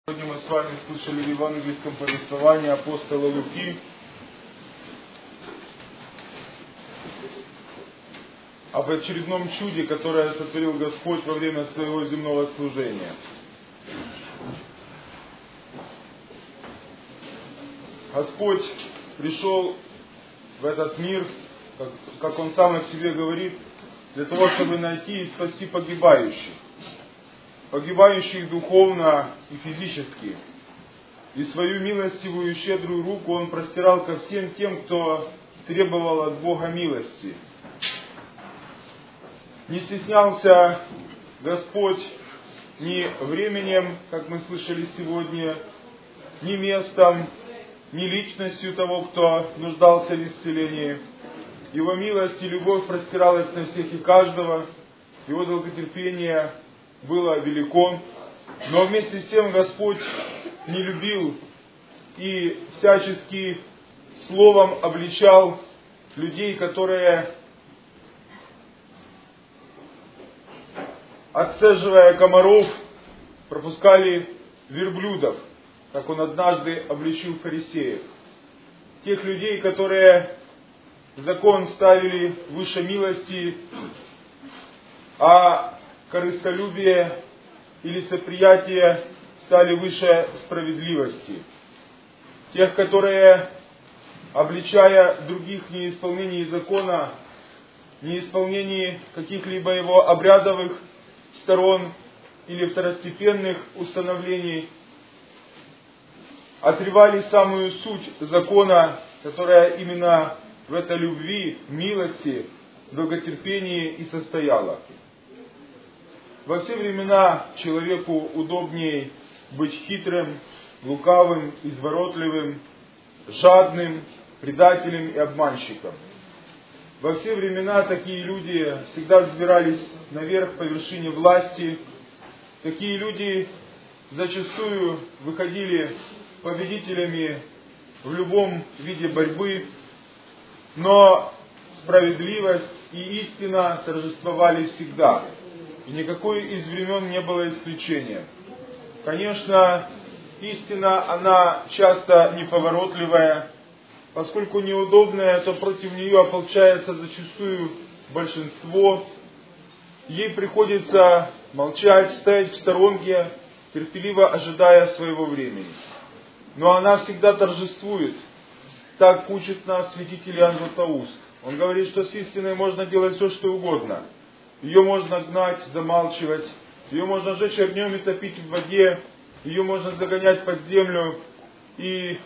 Сегодня мы с вами слышали в евангельском повествовании апостола Луки об очередном чуде, которое сотворил Господь во время своего земного служения. Господь пришел в этот мир, как Он сам о себе говорит, для того, чтобы найти и спасти погибающих духовно и физически. И свою милостивую и щедрую руку Он простирал ко всем тем, кто требовал от Бога милости. Не стеснялся Господь ни временем, как мы слышали сегодня, ни местом, ни личностью того, кто нуждался в исцелении. Его милость и любовь простиралась на всех и каждого, Его долготерпение было велико, но вместе с тем Господь не любил и всячески словом обличал людей, которые, отцеживая комаров, пропускали верблюдов, как Он однажды обличил фарисеев. Тех людей, которые закон ставили выше милости, а корыстолюбие и лицеприятие стали выше справедливости. Тех, которые, обличая других в неисполнении закона, неисполнении каких-либо его обрядовых сторон или второстепенных установлений, отрывали самую суть закона, которая именно в этой любви, милости, долготерпении и состояла. Во все времена человеку удобнее быть хитрым, лукавым, изворотливым, жадным, предателем и обманщиком. Во все времена такие люди всегда взбирались наверх по вершине власти. Такие люди зачастую выходили победителями в любом виде борьбы, но справедливость и истина торжествовали всегда. И никакое из времен не было исключением. Конечно, истина, она часто неповоротливая. Поскольку неудобная, то против нее ополчается зачастую большинство. Ей приходится молчать, стоять в сторонке, терпеливо ожидая своего времени. Но она всегда торжествует. Так учит нас святитель Иоанн Златоуст. Он говорит, что с истиной можно делать все, что угодно. Ее можно гнать, замалчивать, ее можно сжечь огнем и топить в воде, ее можно загонять под землю и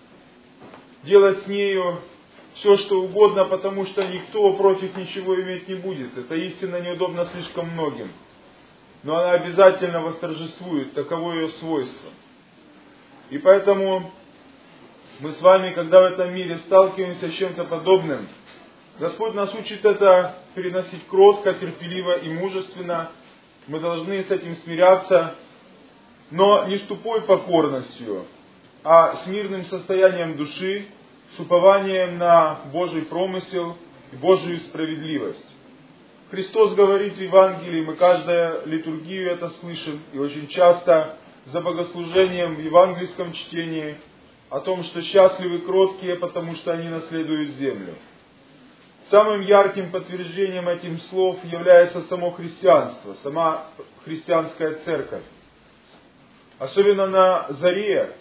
делать с нею все, что угодно, потому что никто против ничего иметь не будет. Эта истина неудобна слишком многим. Но она обязательно восторжествует, таково ее свойство. И поэтому мы с вами, когда в этом мире сталкиваемся с чем-то подобным, Господь нас учит это переносить кротко, терпеливо и мужественно. Мы должны с этим смиряться, но не с тупой покорностью, а с мирным состоянием души, с упованием на Божий промысел и Божию справедливость. Христос говорит в Евангелии, мы каждую литургию это слышим, и очень часто за богослужением в евангельском чтении о том, что счастливы кроткие, потому что они наследуют землю. Самым ярким подтверждением этих слов является само христианство, сама христианская церковь. Особенно на заре,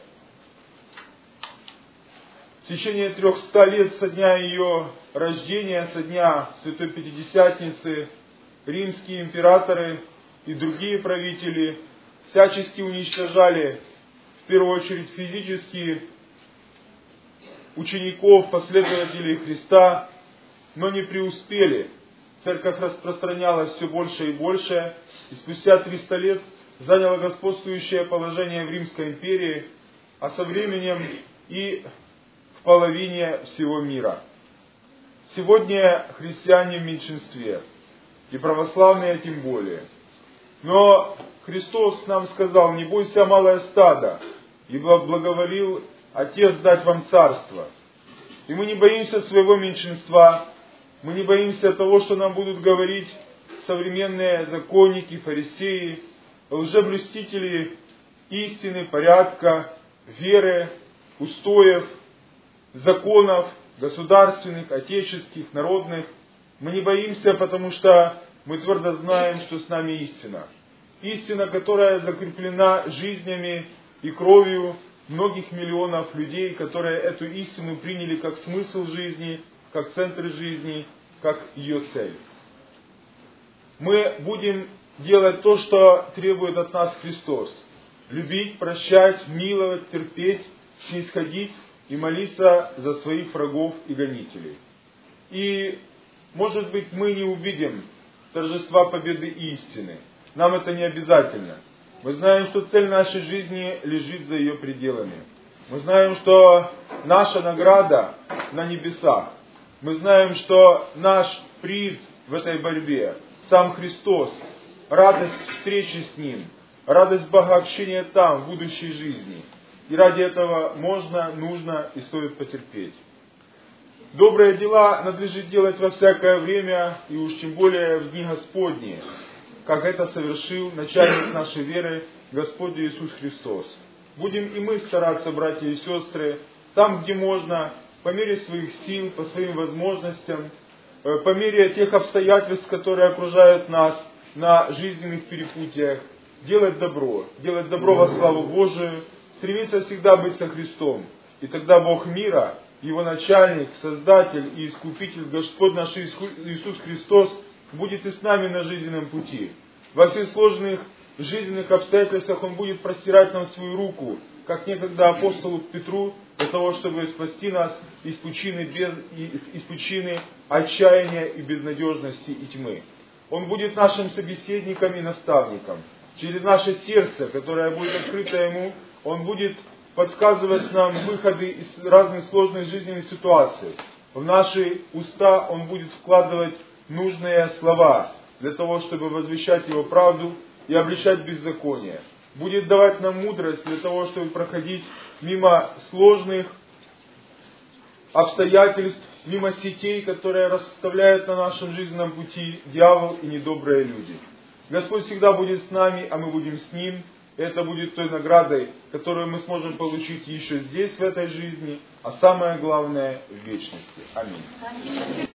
в течение 300 лет со дня ее рождения, со дня Святой Пятидесятницы, римские императоры и другие правители всячески уничтожали, в первую очередь физически, учеников, последователей Христа, но не преуспели. Церковь распространялась все больше и больше, и спустя 300 лет заняла господствующее положение в Римской империи, а со временем и в половине всего мира. Сегодня христиане в меньшинстве, и православные тем более. Но Христос нам сказал: не бойся, малое стадо, ибо благоволил Отец дать вам царство. И мы не боимся своего меньшинства. Мы не боимся того, что нам будут говорить современные законники, фарисеи, лжеблюстители истины, порядка, веры, устоев, законов, государственных, отеческих, народных. Мы не боимся, потому что мы твердо знаем, что с нами истина. Истина, которая закреплена жизнями и кровью многих миллионов людей, которые эту истину приняли как смысл жизни, как центр жизни, как ее цель. Мы будем делать то, что требует от нас Христос. Любить, прощать, миловать, терпеть, снисходить и молиться за своих врагов и гонителей. И, может быть, мы не увидим торжества победы истины. Нам это не обязательно. Мы знаем, что цель нашей жизни лежит за ее пределами. Мы знаем, что наша награда на небесах. Мы знаем, что наш приз в этой борьбе сам Христос, радость встречи с Ним, радость богообщения там, в будущей жизни. И ради этого можно, нужно и стоит потерпеть. Добрые дела надлежит делать во всякое время, и уж тем более в дни Господни, как это совершил начальник нашей веры, Господь Иисус Христос. Будем и мы стараться, братья и сестры, там, где можно, по мере своих сил, по своим возможностям, по мере тех обстоятельств, которые окружают нас на жизненных перепутьях, делать добро во славу Божию, стремиться всегда быть со Христом. И тогда Бог мира, Его начальник, Создатель и Искупитель, Господь наш Иисус Христос, будет и с нами на жизненном пути. Во всех сложных жизненных обстоятельствах Он будет простирать нам свою руку, как некогда апостолу Петру, для того, чтобы спасти нас из пучины отчаяния и безнадежности и тьмы. Он будет нашим собеседником и наставником. Через наше сердце, которое будет открыто Ему, Он будет подсказывать нам выходы из разных сложных жизненных ситуаций. В наши уста Он будет вкладывать нужные слова для того, чтобы возвещать Его правду и обличать беззаконие. Будет давать нам мудрость для того, чтобы проходить мимо сложных обстоятельств, мимо сетей, которые расставляют на нашем жизненном пути дьявол и недобрые люди. Господь всегда будет с нами, а мы будем с Ним. И это будет той наградой, которую мы сможем получить еще здесь, в этой жизни, а самое главное, в вечности. Аминь.